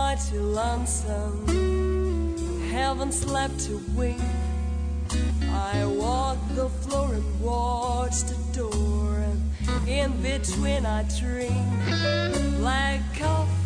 mighty lonesome, haven't slept a wink. I walked the floor and watched the door, and in between I drink black coffee